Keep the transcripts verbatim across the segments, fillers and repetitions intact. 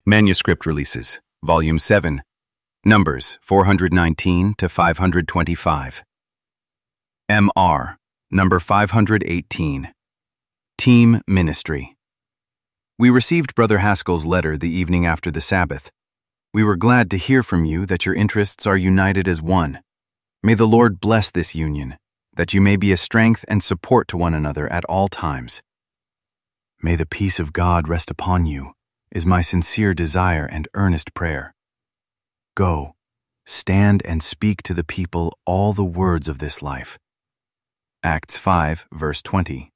Manuscript Releases, Volume seven, Numbers four hundred nineteen to five hundred twenty-five. M R, Number five hundred eighteen. Team Ministry. We received Brother Haskell's letter the evening after the Sabbath. We were glad to hear from you that your interests are united as one. May the Lord bless this union, that you may be a strength and support to one another at all times. May the peace of God rest upon you, is my sincere desire and earnest prayer. Go, stand and speak to the people all the words of this life. Acts five, verse twenty.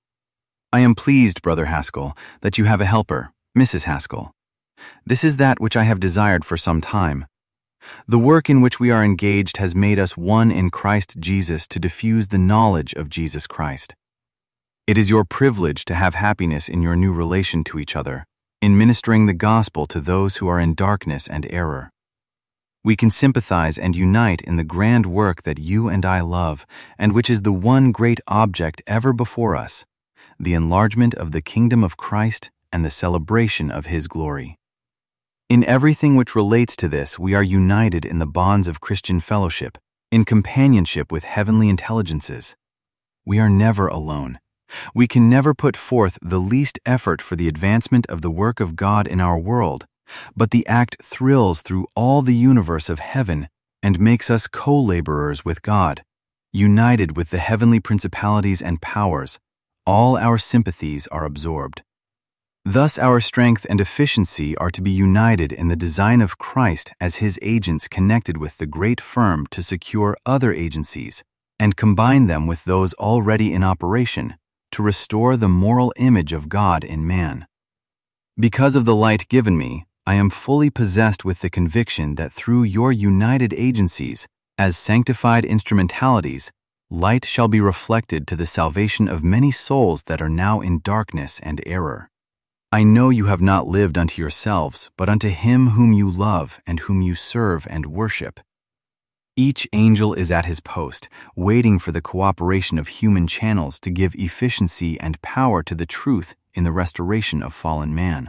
I am pleased, Brother Haskell, that you have a helper, Missus Haskell. This is that which I have desired for some time. The work in which we are engaged has made us one in Christ Jesus to diffuse the knowledge of Jesus Christ. It is your privilege to have happiness in your new relation to each other, in ministering the gospel to those who are in darkness and error. We can sympathize and unite in the grand work that you and I love, and which is the one great object ever before us, the enlargement of the kingdom of Christ and the celebration of His glory. In everything which relates to this, we are united in the bonds of Christian fellowship, in companionship with heavenly intelligences. We are never alone. We can never put forth the least effort for the advancement of the work of God in our world, but the act thrills through all the universe of heaven and makes us co-laborers with God, united with the heavenly principalities and powers. All our sympathies are absorbed. Thus our strength and efficiency are to be united in the design of Christ as His agents connected with the great firm to secure other agencies and combine them with those already in operation to restore the moral image of God in man. Because of the light given me, I am fully possessed with the conviction that through your united agencies, as sanctified instrumentalities, light shall be reflected to the salvation of many souls that are now in darkness and error. I know you have not lived unto yourselves, but unto Him whom you love and whom you serve and worship. Each angel is at his post, waiting for the cooperation of human channels to give efficiency and power to the truth in the restoration of fallen man.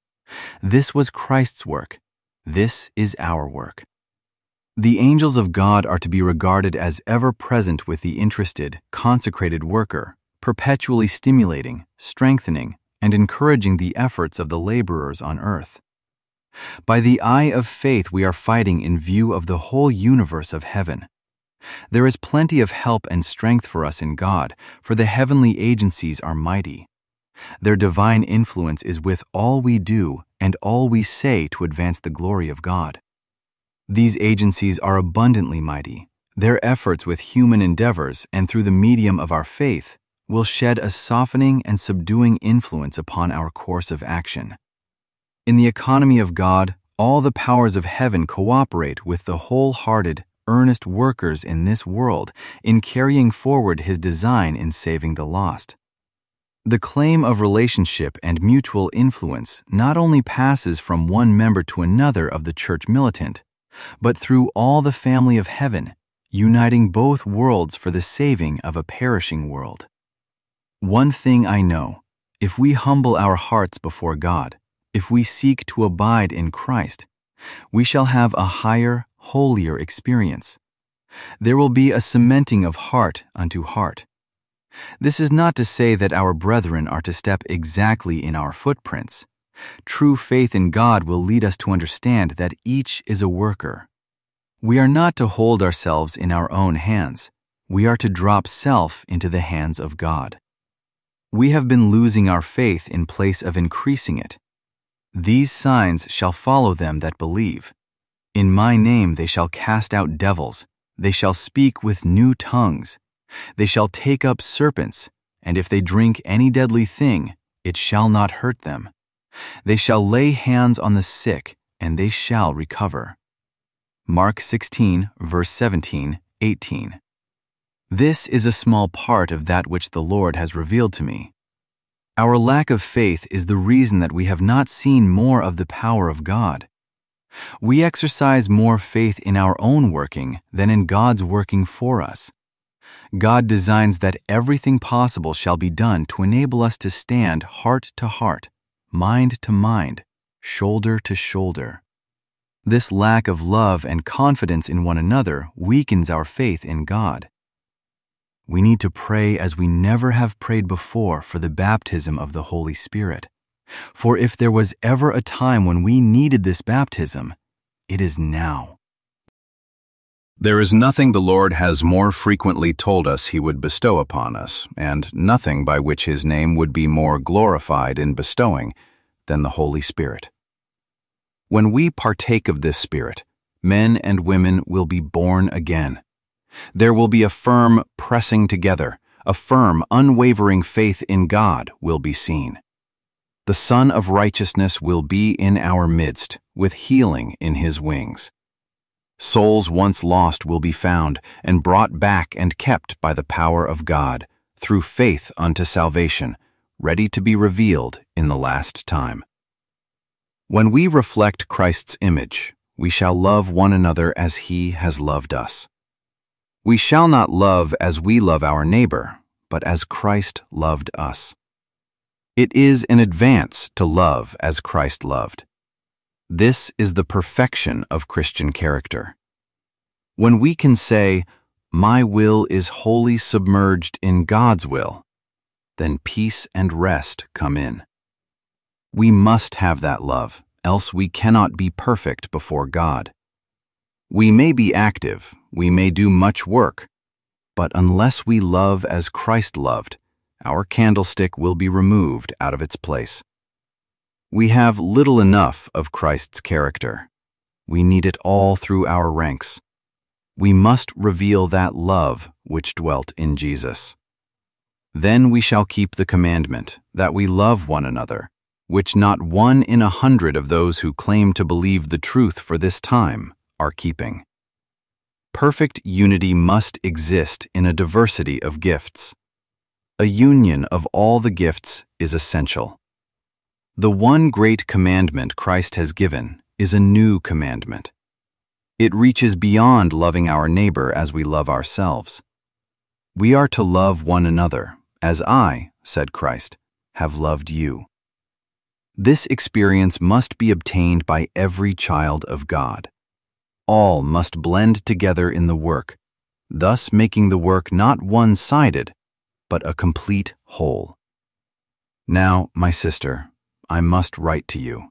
This was Christ's work. This is our work. The angels of God are to be regarded as ever present with the interested, consecrated worker, perpetually stimulating, strengthening, and encouraging the efforts of the laborers on earth. By the eye of faith we are fighting in view of the whole universe of heaven. There is plenty of help and strength for us in God, for the heavenly agencies are mighty. Their divine influence is with all we do and all we say to advance the glory of God. These agencies are abundantly mighty. Their efforts with human endeavors and through the medium of our faith will shed a softening and subduing influence upon our course of action. In the economy of God, all the powers of heaven cooperate with the wholehearted, earnest workers in this world in carrying forward His design in saving the lost. The claim of relationship and mutual influence not only passes from one member to another of the church militant, but through all the family of heaven, uniting both worlds for the saving of a perishing world. One thing I know, if we humble our hearts before God, if we seek to abide in Christ, we shall have a higher, holier experience. There will be a cementing of heart unto heart. This is not to say that our brethren are to step exactly in our footprints. True faith in God will lead us to understand that each is a worker. We are not to hold ourselves in our own hands. We are to drop self into the hands of God. We have been losing our faith in place of increasing it. These signs shall follow them that believe. In my name they shall cast out devils. They shall speak with new tongues. They shall take up serpents, and if they drink any deadly thing, it shall not hurt them. They shall lay hands on the sick, and they shall recover. Mark sixteen, verse seventeen, eighteen. This is a small part of that which the Lord has revealed to me. Our lack of faith is the reason that we have not seen more of the power of God. We exercise more faith in our own working than in God's working for us. God designs that everything possible shall be done to enable us to stand heart to heart, mind to mind, shoulder to shoulder. This lack of love and confidence in one another weakens our faith in God. We need to pray as we never have prayed before for the baptism of the Holy Spirit. For if there was ever a time when we needed this baptism, it is now. There is nothing the Lord has more frequently told us He would bestow upon us, and nothing by which His name would be more glorified in bestowing than the Holy Spirit. When we partake of this Spirit, men and women will be born again. There will be a firm pressing together, a firm, unwavering faith in God will be seen. The Son of Righteousness will be in our midst, with healing in His wings. Souls once lost will be found and brought back and kept by the power of God, through faith unto salvation, ready to be revealed in the last time. When we reflect Christ's image, we shall love one another as He has loved us. We shall not love as we love our neighbor, but as Christ loved us. It is an advance to love as Christ loved. This is the perfection of Christian character. When we can say, "My will is wholly submerged in God's will," then peace and rest come in. We must have that love, else we cannot be perfect before God. We may be active, we may do much work, but unless we love as Christ loved, our candlestick will be removed out of its place. We have little enough of Christ's character. We need it all through our ranks. We must reveal that love which dwelt in Jesus. Then we shall keep the commandment that we love one another, which not one in a hundred of those who claim to believe the truth for this time are keeping. Perfect unity must exist in a diversity of gifts. A union of all the gifts is essential. The one great commandment Christ has given is a new commandment. It reaches beyond loving our neighbor as we love ourselves. We are to love one another, as I, said Christ, have loved you. This experience must be obtained by every child of God. All must blend together in the work, thus making the work not one-sided, but a complete whole. Now, my sister, I must write to you.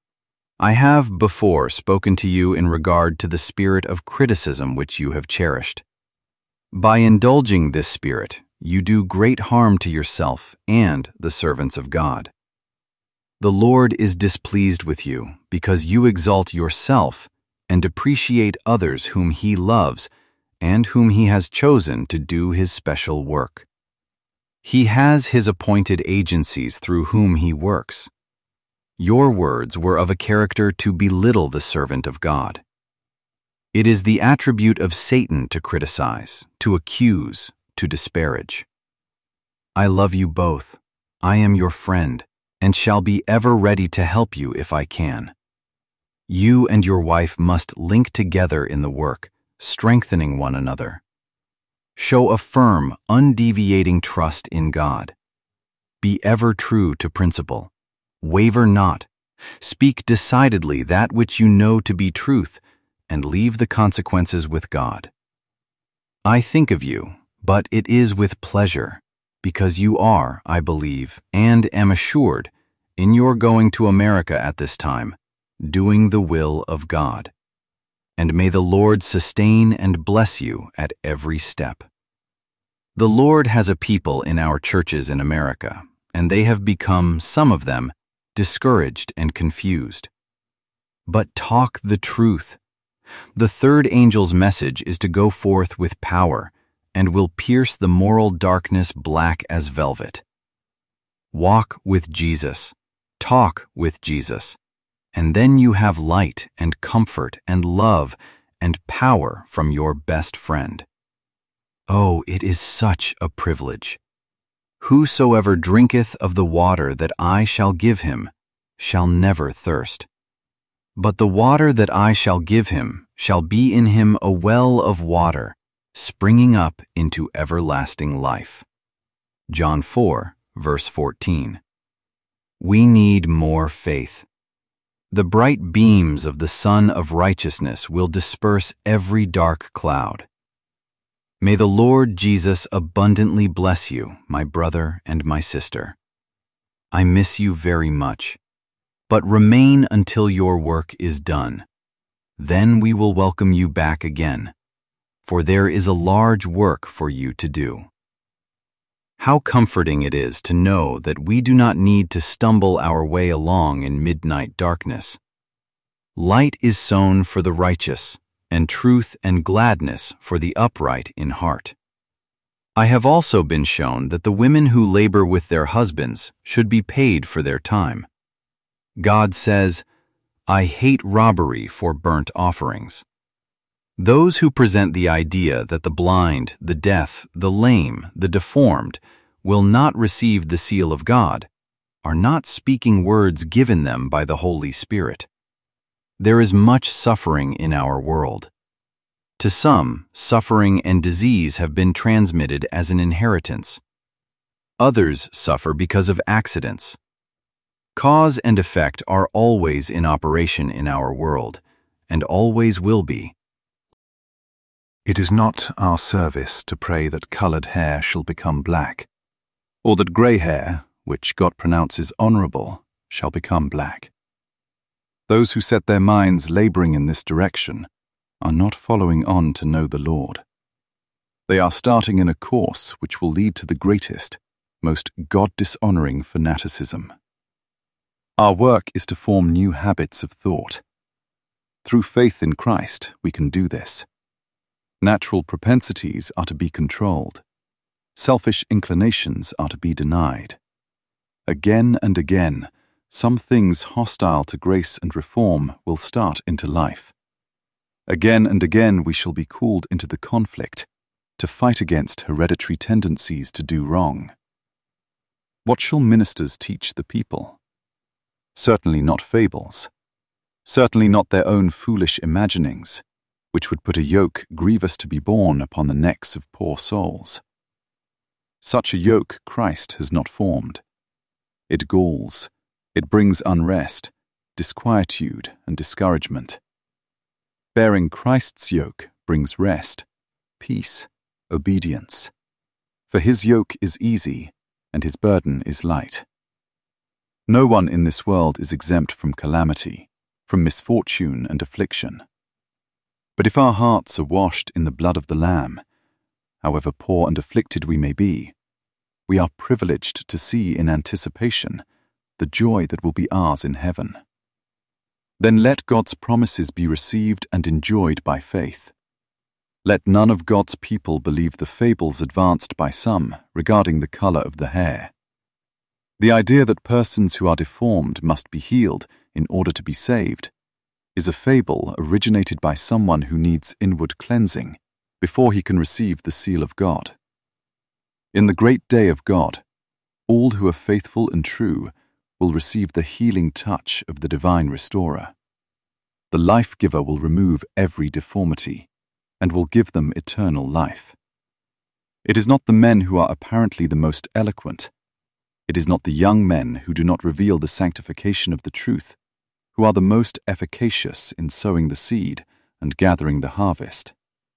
I have before spoken to you in regard to the spirit of criticism which you have cherished. By indulging this spirit, you do great harm to yourself and the servants of God. The Lord is displeased with you because you exalt yourself and depreciate others whom He loves and whom He has chosen to do His special work. He has His appointed agencies through whom He works. Your words were of a character to belittle the servant of God. It is the attribute of Satan to criticize, to accuse, to disparage. I love you both. I am your friend, and shall be ever ready to help you if I can. You and your wife must link together in the work, strengthening one another. Show a firm, undeviating trust in God. Be ever true to principle. Waver not. Speak decidedly that which you know to be truth, and leave the consequences with God. I think of you, but it is with pleasure, because you are, I believe, and am assured, in your going to America at this time, doing the will of God. And may the Lord sustain and bless you at every step. The Lord has a people in our churches in America, and they have become, some of them, discouraged and confused. But talk the truth. The third angel's message is to go forth with power and will pierce the moral darkness black as velvet. Walk with Jesus, talk with Jesus, and then you have light and comfort and love and power from your best friend. Oh, it is such a privilege. Whosoever drinketh of the water that I shall give him shall never thirst. But the water that I shall give him shall be in him a well of water, springing up into everlasting life. John four, verse fourteen. We need more faith. The bright beams of the sun of righteousness will disperse every dark cloud. May the Lord Jesus abundantly bless you, my brother and my sister. I miss you very much, but remain until your work is done. Then we will welcome you back again, for there is a large work for you to do. How comforting it is to know that we do not need to stumble our way along in midnight darkness. Light is sown for the righteous, and truth and gladness for the upright in heart. I have also been shown that the women who labor with their husbands should be paid for their time. God says, "I hate robbery for burnt offerings." Those who present the idea that the blind, the deaf, the lame, the deformed will not receive the seal of God are not speaking words given them by the Holy Spirit. There is much suffering in our world. To some, suffering and disease have been transmitted as an inheritance. Others suffer because of accidents. Cause and effect are always in operation in our world, and always will be. It is not our service to pray that colored hair shall become black, or that gray hair, which God pronounces honorable, shall become black. Those who set their minds laboring in this direction are not following on to know the Lord. They are starting in a course which will lead to the greatest, most God-dishonoring fanaticism. Our work is to form new habits of thought. Through faith in Christ, we can do this. Natural propensities are to be controlled. Selfish inclinations are to be denied. Again and again, some things hostile to grace and reform will start into life. Again and again we shall be called into the conflict to fight against hereditary tendencies to do wrong. What shall ministers teach the people? Certainly not fables. Certainly not their own foolish imaginings, which would put a yoke grievous to be borne upon the necks of poor souls. Such a yoke Christ has not formed. It galls, it brings unrest, disquietude, and discouragement. Bearing Christ's yoke brings rest, peace, obedience. For his yoke is easy, and his burden is light. No one in this world is exempt from calamity, from misfortune and affliction. But if our hearts are washed in the blood of the Lamb, however poor and afflicted we may be, we are privileged to see in anticipation the joy that will be ours in heaven. Then let God's promises be received and enjoyed by faith. Let none of God's people believe the fables advanced by some regarding the color of the hair. The idea that persons who are deformed must be healed in order to be saved is a fable originated by someone who needs inward cleansing before he can receive the seal of God. In the great day of God, all who are faithful and true will receive the healing touch of the divine restorer. The life-giver will remove every deformity and will give them eternal life. It is not the men who are apparently the most eloquent. It is not the young men who do not reveal the sanctification of the truth who are the most efficacious in sowing the seed and gathering the harvest.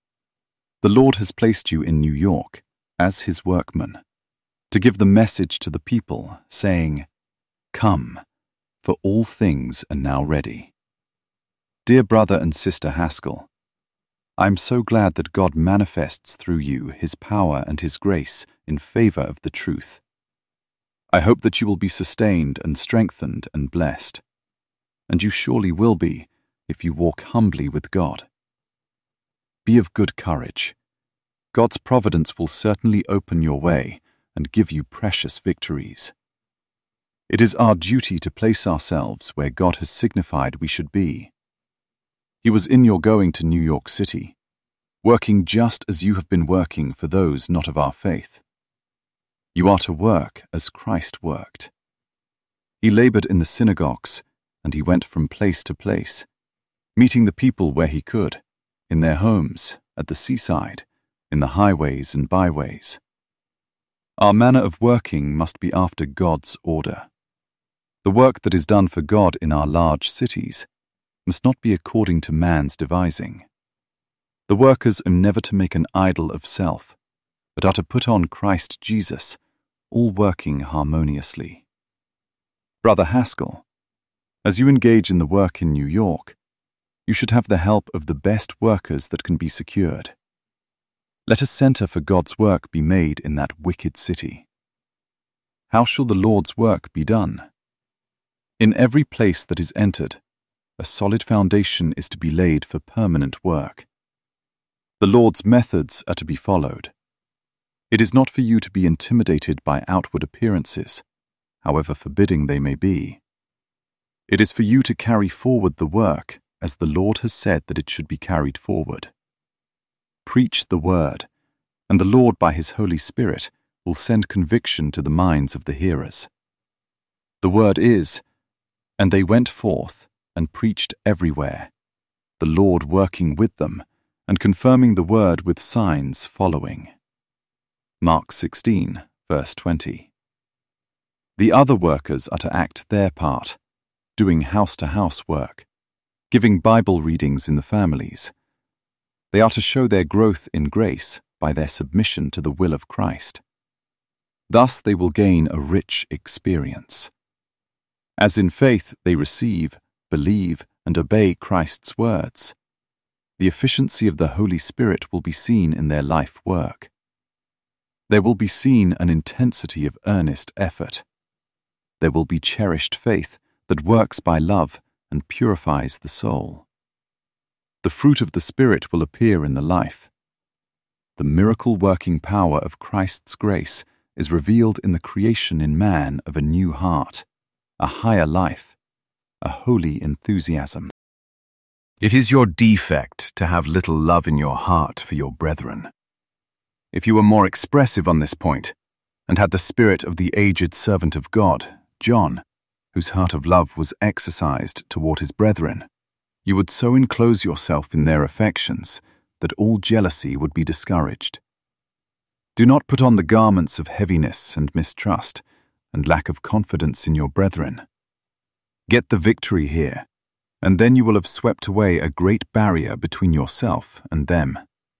The Lord has placed you in New York as his workman to give the message to the people, saying, "Come, for all things are now ready." Dear brother and sister Haskell, I am so glad that God manifests through you his power and his grace in favor of the truth. I hope that you will be sustained and strengthened and blessed. And you surely will be if you walk humbly with God. Be of good courage. God's providence will certainly open your way and give you precious victories. It is our duty to place ourselves where God has signified we should be. He was in your going to New York City, working just as you have been working for those not of our faith. You are to work as Christ worked. He labored in the synagogues, and he went from place to place, meeting the people where he could, in their homes, at the seaside, in the highways and byways. Our manner of working must be after God's order. The work that is done for God in our large cities must not be according to man's devising. The workers are never to make an idol of self, but are to put on Christ Jesus, all working harmoniously. Brother Haskell, as you engage in the work in New York, you should have the help of the best workers that can be secured. Let a center for God's work be made in that wicked city. How shall the Lord's work be done? In every place that is entered, a solid foundation is to be laid for permanent work. The Lord's methods are to be followed. It is not for you to be intimidated by outward appearances, however forbidding they may be. It is for you to carry forward the work as the Lord has said that it should be carried forward. Preach the word, and the Lord by His Holy Spirit will send conviction to the minds of the hearers. The word is, and they went forth and preached everywhere, the Lord working with them and confirming the word with signs following. Mark sixteen, verse twenty. The other workers are to act their part, doing house-to-house work, giving Bible readings in the families. They are to show their growth in grace by their submission to the will of Christ. Thus they will gain a rich experience. As in faith they receive, believe, and obey Christ's words, the efficiency of the Holy Spirit will be seen in their life work. There will be seen an intensity of earnest effort. There will be cherished faith that works by love and purifies the soul. The fruit of the Spirit will appear in the life. The miracle-working power of Christ's grace is revealed in the creation in man of a new heart, a higher life, a holy enthusiasm. It is your defect to have little love in your heart for your brethren. If you were more expressive on this point, and had the spirit of the aged servant of God, John, whose heart of love was exercised toward his brethren, you would so enclose yourself in their affections that all jealousy would be discouraged. Do not put on the garments of heaviness and mistrust and lack of confidence in your brethren. Get the victory here, and then you will have swept away a great barrier between yourself and them.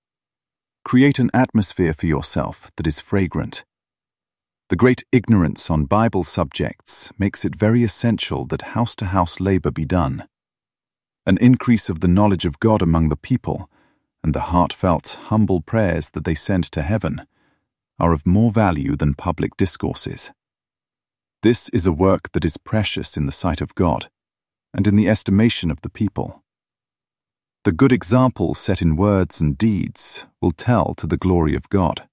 Create an atmosphere for yourself that is fragrant. The great ignorance on Bible subjects makes it very essential that house-to-house labor be done. An increase of the knowledge of God among the people and the heartfelt, humble prayers that they send to heaven are of more value than public discourses. This is a work that is precious in the sight of God and in the estimation of the people. The good example set in words and deeds will tell to the glory of God.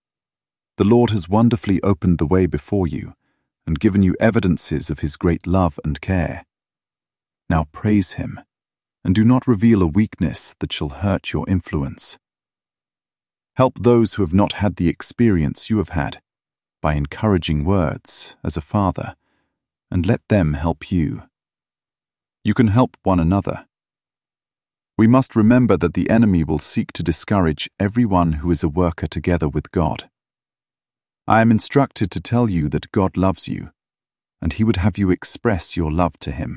The Lord has wonderfully opened the way before you and given you evidences of His great love and care. Now praise Him, and do not reveal a weakness that shall hurt your influence. Help those who have not had the experience you have had by encouraging words as a father, and let them help you. You can help one another. We must remember that the enemy will seek to discourage everyone who is a worker together with God. I am instructed to tell you that God loves you, and He would have you express your love to Him.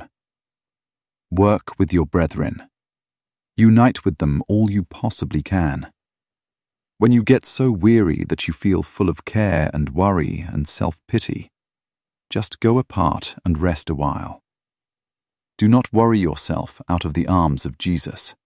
Work with your brethren. Unite with them all you possibly can. When you get so weary that you feel full of care and worry and self-pity, just go apart and rest a while. Do not worry yourself out of the arms of Jesus.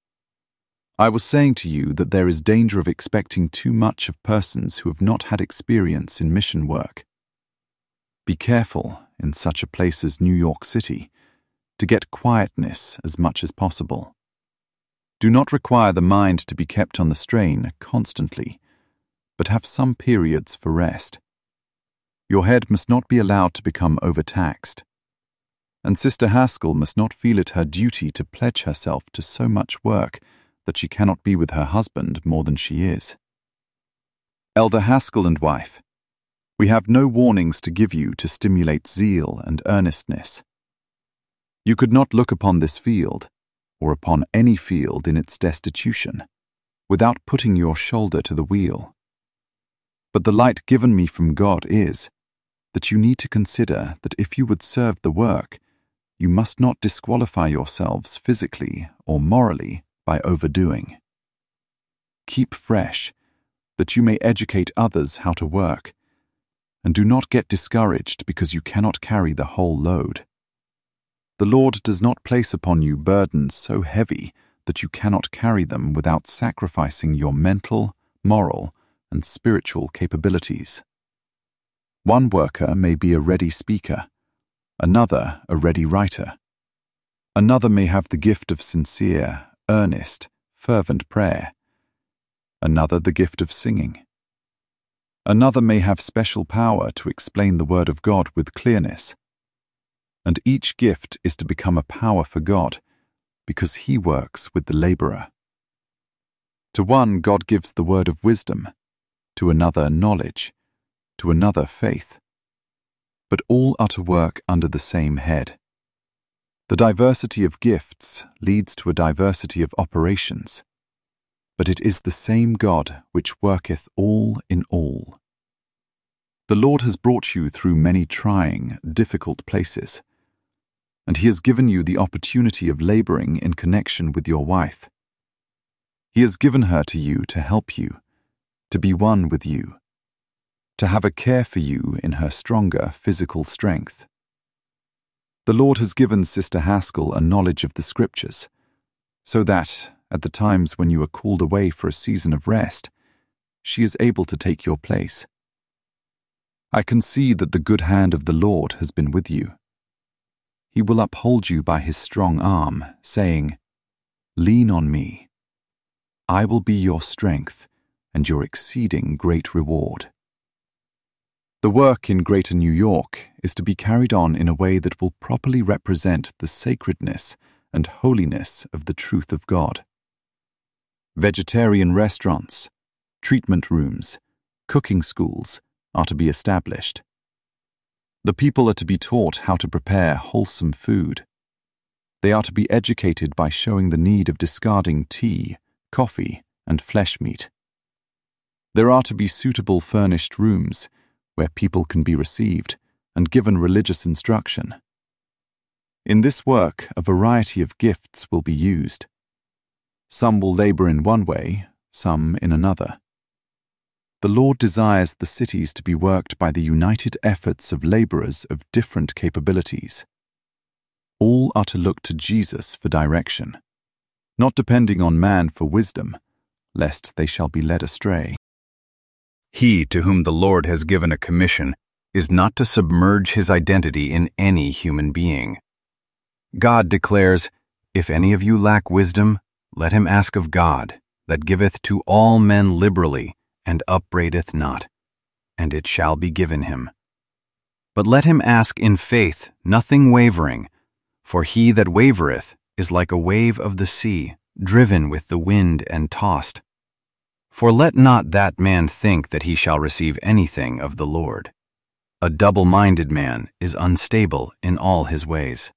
I was saying to you that there is danger of expecting too much of persons who have not had experience in mission work. Be careful, in such a place as New York City, to get quietness as much as possible. Do not require the mind to be kept on the strain constantly, but have some periods for rest. Your head must not be allowed to become overtaxed. And Sister Haskell must not feel it her duty to pledge herself to so much work that she cannot be with her husband more than she is. Elder Haskell and wife, we have no warnings to give you to stimulate zeal and earnestness. You could not look upon this field, or upon any field in its destitution, without putting your shoulder to the wheel. But the light given me from God is, that you need to consider that if you would serve the work, you must not disqualify yourselves physically or morally by overdoing. Keep fresh, that you may educate others how to work, and do not get discouraged because you cannot carry the whole load. The Lord does not place upon you burdens so heavy that you cannot carry them without sacrificing your mental, moral, and spiritual capabilities. One worker may be a ready speaker, another a ready writer. Another may have the gift of sincere, earnest, fervent prayer. Another the gift of singing. Another may have special power to explain the Word of God with clearness. And each gift is to become a power for God, because He works with the laborer. To one God gives the word of wisdom, to another knowledge, to another faith. But all are to work under the same head. The diversity of gifts leads to a diversity of operations, but it is the same God which worketh all in all. The Lord has brought you through many trying, difficult places, and He has given you the opportunity of laboring in connection with your wife. He has given her to you to help you, to be one with you, to have a care for you in her stronger physical strength. The Lord has given Sister Haskell a knowledge of the Scriptures, so that, at the times when you are called away for a season of rest, she is able to take your place. I can see that the good hand of the Lord has been with you. He will uphold you by His strong arm, saying, "Lean on me. I will be your strength and your exceeding great reward." The work in Greater New York is to be carried on in a way that will properly represent the sacredness and holiness of the truth of God. Vegetarian restaurants, treatment rooms, cooking schools are to be established. The people are to be taught how to prepare wholesome food. They are to be educated by showing the need of discarding tea, coffee, and flesh meat. There are to be suitable furnished rooms where people can be received and given religious instruction. In this work, a variety of gifts will be used. Some will labor in one way, some in another. The Lord desires the cities to be worked by the united efforts of laborers of different capabilities. All are to look to Jesus for direction, not depending on man for wisdom, lest they shall be led astray. He to whom the Lord has given a commission is not to submerge his identity in any human being. God declares, "If any of you lack wisdom, let him ask of God, that giveth to all men liberally, and upbraideth not, and it shall be given him. But let him ask in faith, nothing wavering, for he that wavereth is like a wave of the sea, driven with the wind and tossed. For let not that man think that he shall receive anything of the Lord. A double-minded man is unstable in all his ways."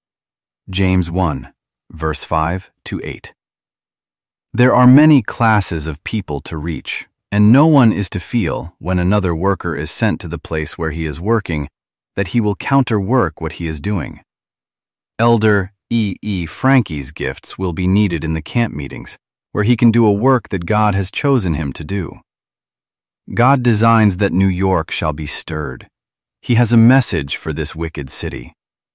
James one, verse five to eight. There are many classes of people to reach, and no one is to feel, when another worker is sent to the place where he is working, that he will counterwork what he is doing. Elder E. E. Frankie's gifts will be needed in the camp meetings, where he can do a work that God has chosen him to do. God designs that New York shall be stirred. He has a message for this wicked city.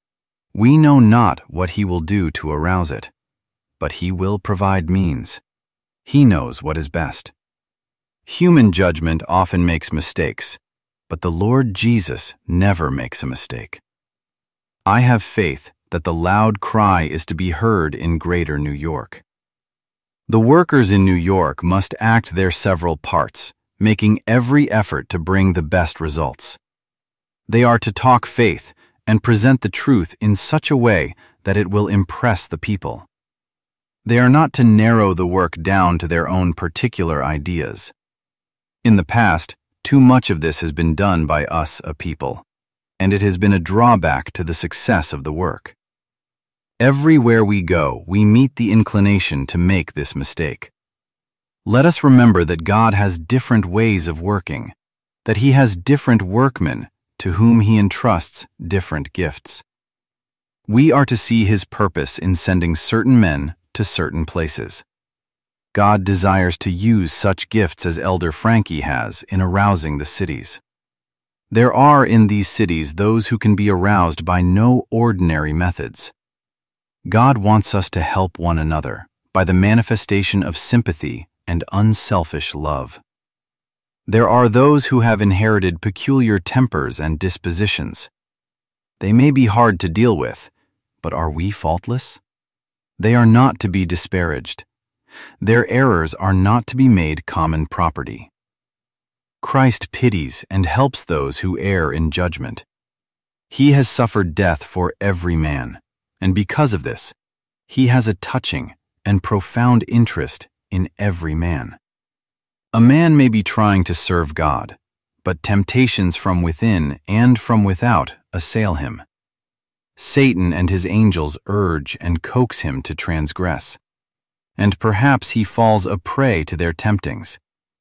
We know not what he will do to arouse it, but he will provide means. He knows what is best. Human judgment often makes mistakes, but the Lord Jesus never makes a mistake. I have faith that the loud cry is to be heard in Greater New York. The workers in New York must act their several parts, making every effort to bring the best results. They are to talk faith and present the truth in such a way that it will impress the people. They are not to narrow the work down to their own particular ideas. In the past, too much of this has been done by us, a people, and it has been a drawback to the success of the work. Everywhere we go, we meet the inclination to make this mistake. Let us remember that God has different ways of working, that He has different workmen, to whom he entrusts different gifts. We are to see his purpose in sending certain men to certain places. God desires to use such gifts as Elder Frankie has in arousing the cities. There are in these cities those who can be aroused by no ordinary methods. God wants us to help one another by the manifestation of sympathy and unselfish love. There are those who have inherited peculiar tempers and dispositions. They may be hard to deal with, but are we faultless? They are not to be disparaged. Their errors are not to be made common property. Christ pities and helps those who err in judgment. He has suffered death for every man, and because of this, he has a touching and profound interest in every man. A man may be trying to serve God, but temptations from within and from without assail him. Satan and his angels urge and coax him to transgress, and perhaps he falls a prey to their temptings.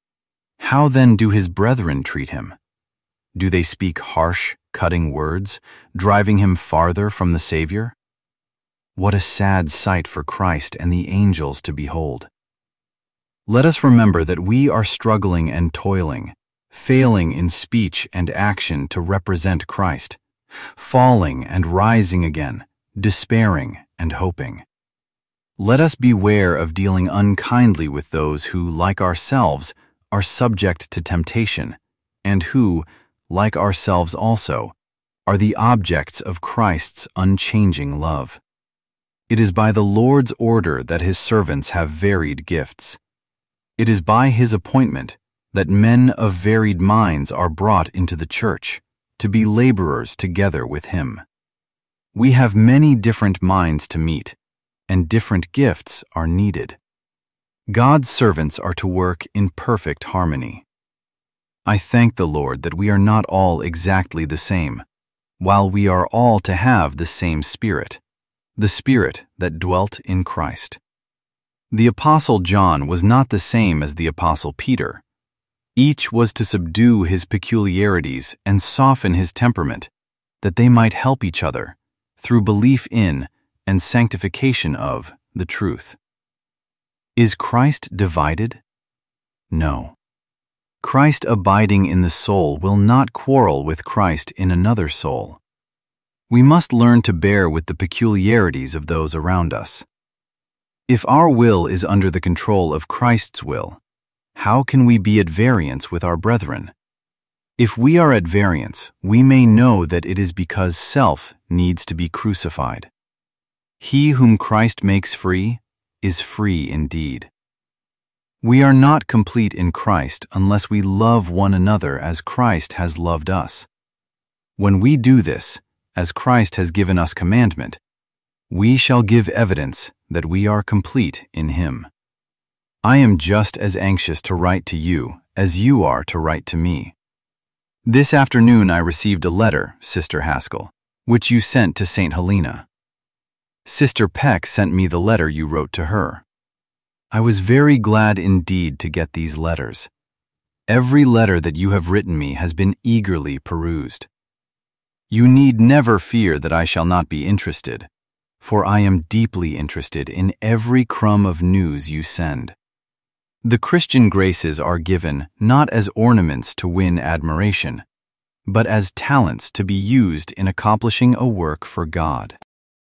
How then do his brethren treat him? Do they speak harsh, cutting words, driving him farther from the Savior? What a sad sight for Christ and the angels to behold. Let us remember that we are struggling and toiling, failing in speech and action to represent Christ, falling and rising again, despairing and hoping. Let us beware of dealing unkindly with those who, like ourselves, are subject to temptation, and who, like ourselves also, are the objects of Christ's unchanging love. It is by the Lord's order that his servants have varied gifts. It is by his appointment that men of varied minds are brought into the church, to be laborers together with him. We have many different minds to meet, and different gifts are needed. God's servants are to work in perfect harmony. I thank the Lord that we are not all exactly the same, while we are all to have the same Spirit, the Spirit that dwelt in Christ. The Apostle John was not the same as the Apostle Peter. Each was to subdue his peculiarities and soften his temperament, that they might help each other through belief in and sanctification of the truth. Is Christ divided? No. Christ abiding in the soul will not quarrel with Christ in another soul. We must learn to bear with the peculiarities of those around us. If our will is under the control of Christ's will, how can we be at variance with our brethren? If we are at variance, we may know that it is because self needs to be crucified. He whom Christ makes free is free indeed. We are not complete in Christ unless we love one another as Christ has loved us. When we do this, as Christ has given us commandment, we shall give evidence that we are complete in him. I am just as anxious to write to you as you are to write to me. This afternoon I received a letter, Sister Haskell, which you sent to Saint Helena. Sister Peck sent me the letter you wrote to her. I was very glad indeed to get these letters. Every letter that you have written me has been eagerly perused. You need never fear that I shall not be interested, for I am deeply interested in every crumb of news you send. The Christian graces are given not as ornaments to win admiration, but as talents to be used in accomplishing a work for God.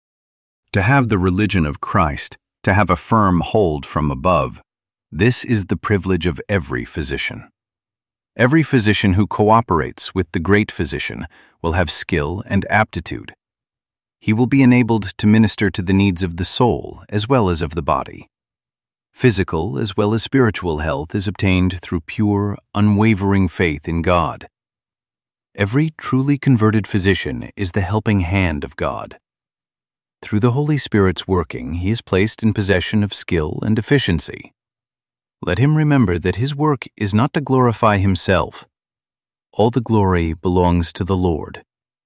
To have the religion of Christ, to have a firm hold from above, this is the privilege of every physician. Every physician who cooperates with the great physician will have skill and aptitude. He will be enabled to minister to the needs of the soul as well as of the body. Physical as well as spiritual health is obtained through pure, unwavering faith in God. Every truly converted physician is the helping hand of God. Through the Holy Spirit's working, he is placed in possession of skill and efficiency. Let him remember that his work is not to glorify himself. All the glory belongs to the Lord.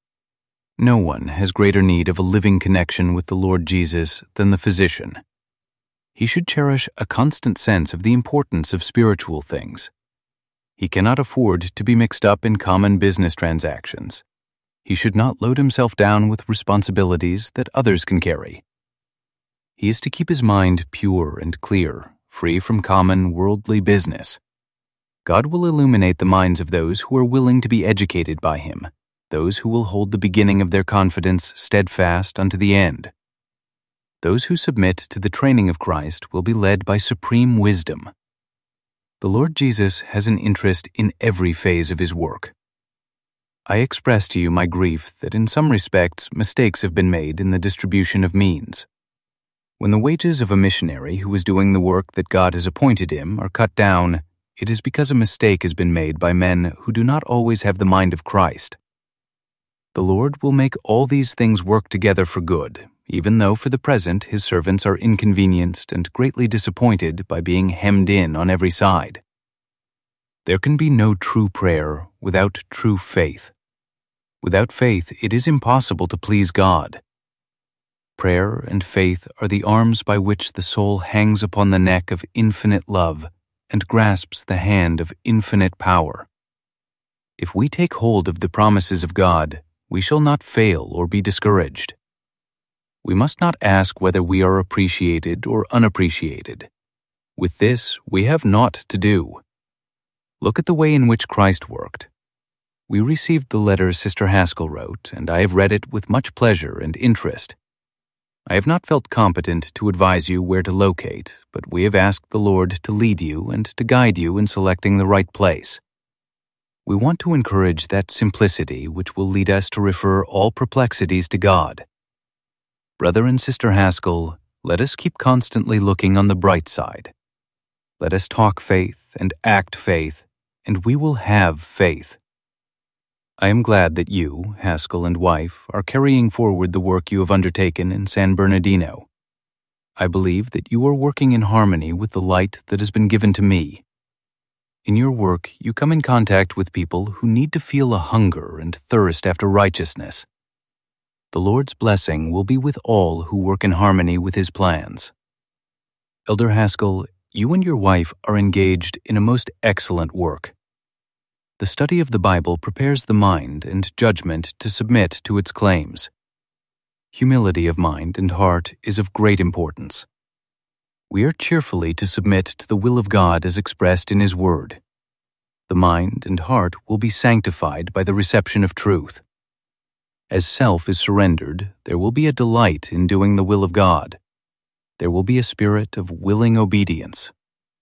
No one has greater need of a living connection with the Lord Jesus than the physician. He should cherish a constant sense of the importance of spiritual things. He cannot afford to be mixed up in common business transactions, He should not load himself down with responsibilities that others can carry. He is to keep his mind pure and clear, free from common worldly business. God will illuminate the minds of those who are willing to be educated by him, those who will hold the beginning of their confidence steadfast unto the end. Those who submit to the training of Christ will be led by supreme wisdom. The Lord Jesus has an interest in every phase of his work. I express to you my grief that in some respects mistakes have been made in the distribution of means. When the wages of a missionary who is doing the work that God has appointed him are cut down, it is because a mistake has been made by men who do not always have the mind of Christ. The Lord will make all these things work together for good, even though for the present his servants are inconvenienced and greatly disappointed by being hemmed in on every side. There can be no true prayer without true faith. Without faith, it is impossible to please God. Prayer and faith are the arms by which the soul hangs upon the neck of infinite love and grasps the hand of infinite power. If we take hold of the promises of God, we shall not fail or be discouraged. We must not ask whether we are appreciated or unappreciated. With this, we have naught to do. Look at the way in which Christ worked. We received the letter Sister Haskell wrote, and I have read it with much pleasure and interest. I have not felt competent to advise you where to locate, but we have asked the Lord to lead you and to guide you in selecting the right place. We want to encourage that simplicity which will lead us to refer all perplexities to God. Brother and Sister Haskell, let us keep constantly looking on the bright side. Let us talk faith and act faith, and we will have faith. I am glad that you, Haskell and wife, are carrying forward the work you have undertaken in San Bernardino. I believe that you are working in harmony with the light that has been given to me. In your work, you come in contact with people who need to feel a hunger and thirst after righteousness. The Lord's blessing will be with all who work in harmony with his plans. Elder Haskell, you and your wife are engaged in a most excellent work. The study of the Bible prepares the mind and judgment to submit to its claims. Humility of mind and heart is of great importance. We are cheerfully to submit to the will of God as expressed in his word. The mind and heart will be sanctified by the reception of truth. As self is surrendered, there will be a delight in doing the will of God. There will be a spirit of willing obedience.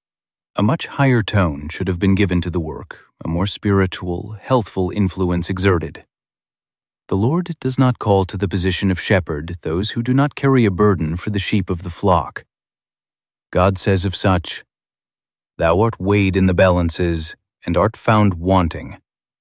A much higher tone should have been given to the work, a more spiritual, healthful influence exerted. The Lord does not call to the position of shepherd those who do not carry a burden for the sheep of the flock. God says of such, "Thou art weighed in the balances, and art found wanting."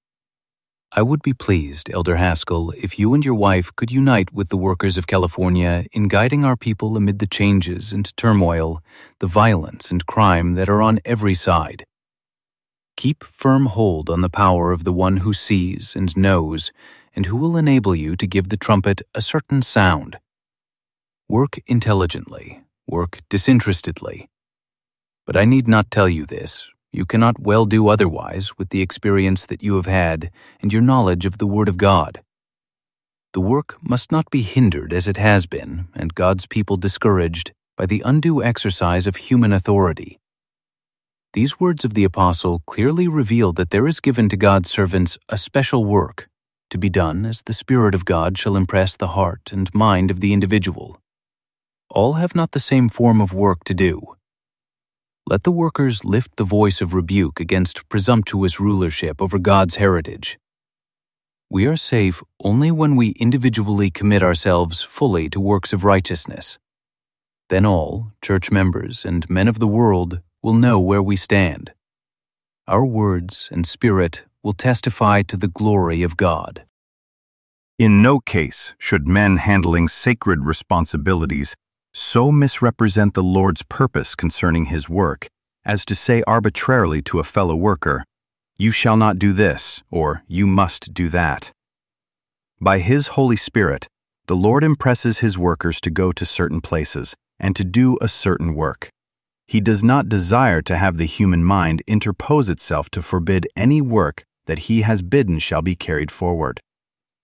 I would be pleased, Elder Haskell, if you and your wife could unite with the workers of California in guiding our people amid the changes and turmoil, the violence and crime that are on every side. Keep firm hold on the power of the one who sees and knows, and who will enable you to give the trumpet a certain sound. Work intelligently, work disinterestedly. But I need not tell you this. You cannot well do otherwise with the experience that you have had and your knowledge of the Word of God. The work must not be hindered as it has been, and God's people discouraged by the undue exercise of human authority. These words of the Apostle clearly reveal that there is given to God's servants a special work, to be done as the Spirit of God shall impress the heart and mind of the individual. All have not the same form of work to do. Let the workers lift the voice of rebuke against presumptuous rulership over God's heritage. We are safe only when we individually commit ourselves fully to works of righteousness. Then all, church members and men of the world, will know where we stand. Our words and spirit will testify to the glory of God. In no case should men handling sacred responsibilities so misrepresent the Lord's purpose concerning his work as to say arbitrarily to a fellow worker, "You shall not do this," or "You must do that." By his Holy Spirit, the Lord impresses his workers to go to certain places and to do a certain work. He does not desire to have the human mind interpose itself to forbid any work that he has bidden shall be carried forward.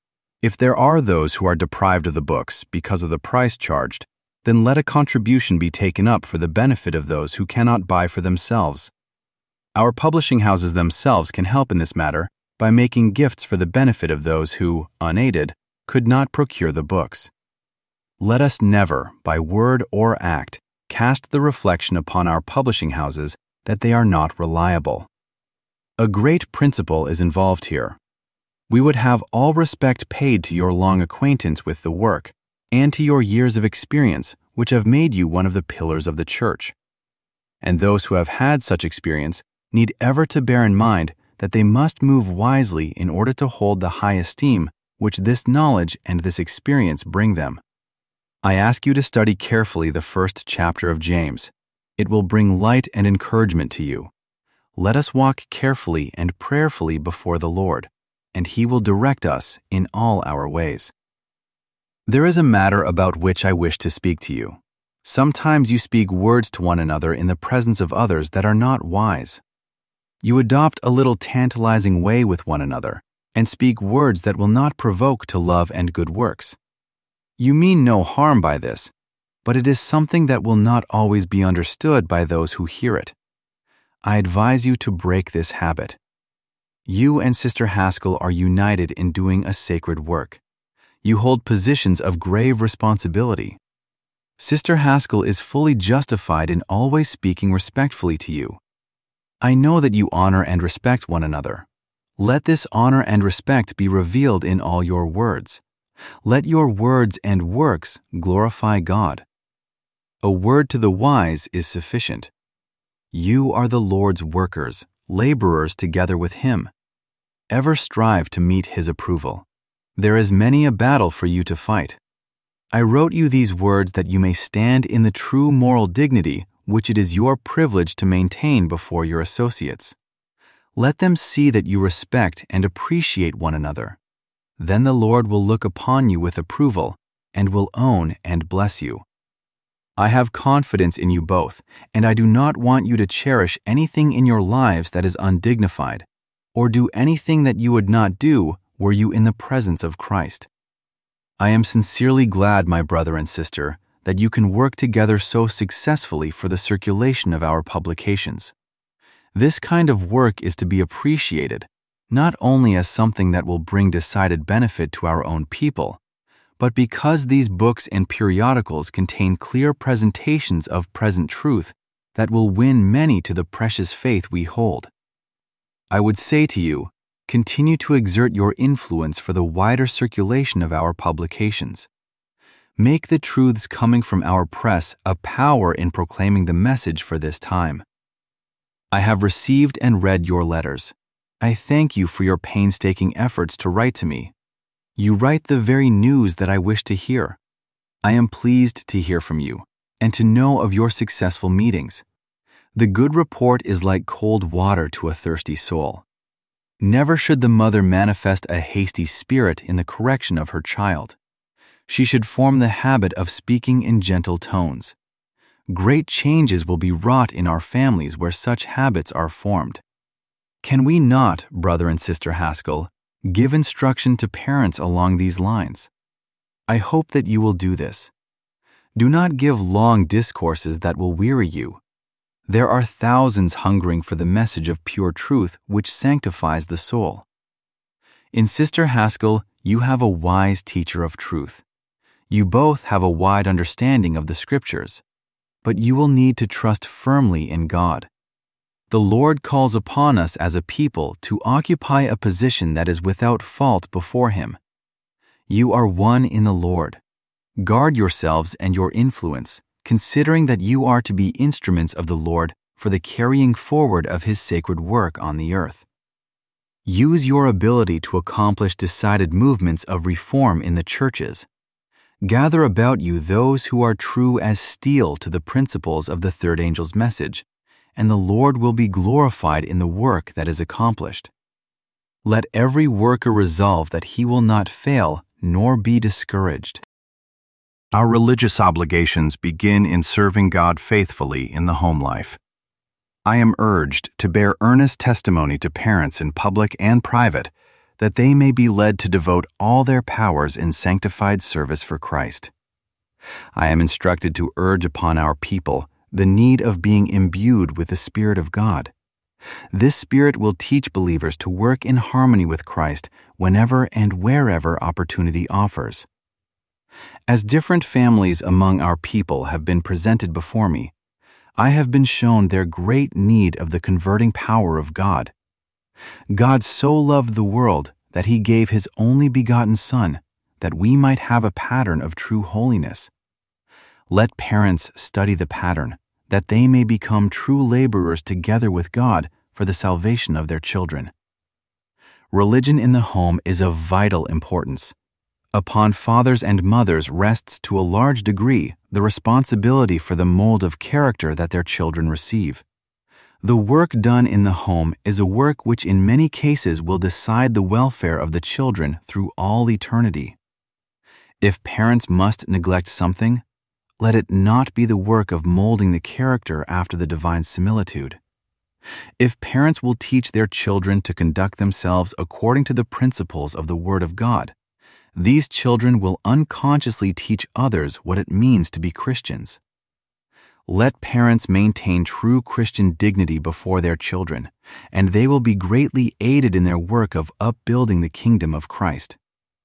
If there are those who are deprived of the books because of the price charged, then let a contribution be taken up for the benefit of those who cannot buy for themselves. Our publishing houses themselves can help in this matter by making gifts for the benefit of those who, unaided, could not procure the books. Let us never, by word or act, cast the reflection upon our publishing houses that they are not reliable. A great principle is involved here. We would have all respect paid to your long acquaintance with the work and to your years of experience which have made you one of the pillars of the church. And those who have had such experience need ever to bear in mind that they must move wisely in order to hold the high esteem which this knowledge and this experience bring them. I ask you to study carefully the first chapter of James. It will bring light and encouragement to you. Let us walk carefully and prayerfully before the Lord, and He will direct us in all our ways. There is a matter about which I wish to speak to you. Sometimes you speak words to one another in the presence of others that are not wise. You adopt a little tantalizing way with one another, and speak words that will not provoke to love and good works. You mean no harm by this, but it is something that will not always be understood by those who hear it. I advise you to break this habit. You and Sister Haskell are united in doing a sacred work. You hold positions of grave responsibility. Sister Haskell is fully justified in always speaking respectfully to you. I know that you honor and respect one another. Let this honor and respect be revealed in all your words. Let your words and works glorify God. A word to the wise is sufficient. You are the Lord's workers, laborers together with Him. Ever strive to meet His approval. There is many a battle for you to fight. I wrote you these words that you may stand in the true moral dignity which it is your privilege to maintain before your associates. Let them see that you respect and appreciate one another. Then the Lord will look upon you with approval and will own and bless you. I have confidence in you both, and I do not want you to cherish anything in your lives that is undignified, or do anything that you would not do were you in the presence of Christ. I am sincerely glad, my brother and sister, that you can work together so successfully for the circulation of our publications. This kind of work is to be appreciated, not only as something that will bring decided benefit to our own people, but because these books and periodicals contain clear presentations of present truth that will win many to the precious faith we hold. I would say to you, continue to exert your influence for the wider circulation of our publications. Make the truths coming from our press a power in proclaiming the message for this time. I have received and read your letters. I thank you for your painstaking efforts to write to me. You write the very news that I wish to hear. I am pleased to hear from you and to know of your successful meetings. The good report is like cold water to a thirsty soul. Never should the mother manifest a hasty spirit in the correction of her child. She should form the habit of speaking in gentle tones. Great changes will be wrought in our families where such habits are formed. Can we not, brother and sister Haskell, give instruction to parents along these lines? I hope that you will do this. Do not give long discourses that will weary you. There are thousands hungering for the message of pure truth which sanctifies the soul. In Sister Haskell, you have a wise teacher of truth. You both have a wide understanding of the Scriptures, but you will need to trust firmly in God. The Lord calls upon us as a people to occupy a position that is without fault before Him. You are one in the Lord. Guard yourselves and your influence, considering that you are to be instruments of the Lord for the carrying forward of His sacred work on the earth. Use your ability to accomplish decided movements of reform in the churches. Gather about you those who are true as steel to the principles of the third angel's message, and the Lord will be glorified in the work that is accomplished. Let every worker resolve that he will not fail nor be discouraged. Our religious obligations begin in serving God faithfully in the home life. I am urged to bear earnest testimony to parents in public and private that they may be led to devote all their powers in sanctified service for Christ. I am instructed to urge upon our people the need of being imbued with the Spirit of God. This Spirit will teach believers to work in harmony with Christ whenever and wherever opportunity offers. As different families among our people have been presented before me, I have been shown their great need of the converting power of God. God so loved the world that He gave His only begotten Son, that we might have a pattern of true holiness. Let parents study the pattern, that they may become true laborers together with God for the salvation of their children. Religion in the home is of vital importance. Upon fathers and mothers rests to a large degree the responsibility for the mold of character that their children receive. The work done in the home is a work which in many cases will decide the welfare of the children through all eternity. If parents must neglect something, let it not be the work of molding the character after the divine similitude. If parents will teach their children to conduct themselves according to the principles of the Word of God, these children will unconsciously teach others what it means to be Christians. Let parents maintain true Christian dignity before their children, and they will be greatly aided in their work of upbuilding the kingdom of Christ.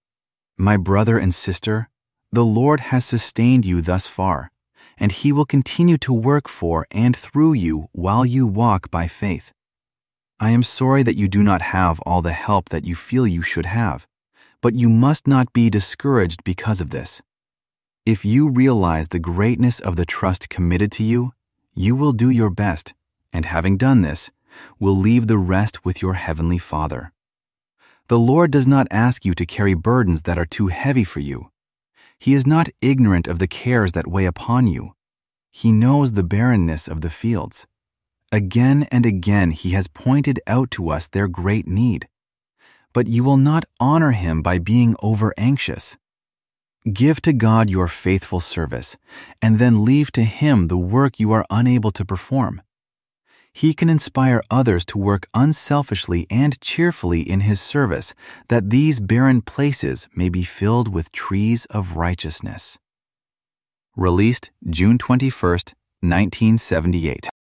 My brother and sister, the Lord has sustained you thus far, and He will continue to work for and through you while you walk by faith. I am sorry that you do not have all the help that you feel you should have, but you must not be discouraged because of this. If you realize the greatness of the trust committed to you, you will do your best, and having done this, will leave the rest with your heavenly Father. The Lord does not ask you to carry burdens that are too heavy for you. He is not ignorant of the cares that weigh upon you. He knows the barrenness of the fields. Again and again He has pointed out to us their great need. But you will not honor Him by being over-anxious. Give to God your faithful service, and then leave to Him the work you are unable to perform. He can inspire others to work unselfishly and cheerfully in His service, that these barren places may be filled with trees of righteousness. Released June twenty-first, nineteen seventy-eight.